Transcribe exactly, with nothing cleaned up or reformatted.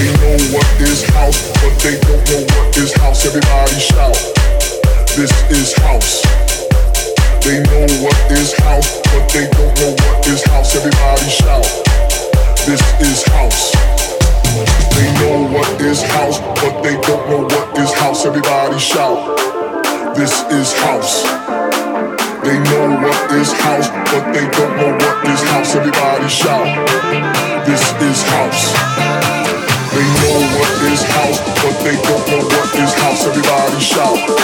They know what is house, but they don't know what is house. Everybody shout. This is house. They know what is house, but they don't know what is house. Everybody shout. This is house. They know what is house, but they don't know what is house. Everybody shout. This is house. They know what is house, but they don't know what is house. Everybody shout. This is house. They know what is house, but they don't know what is house. Everybody shout.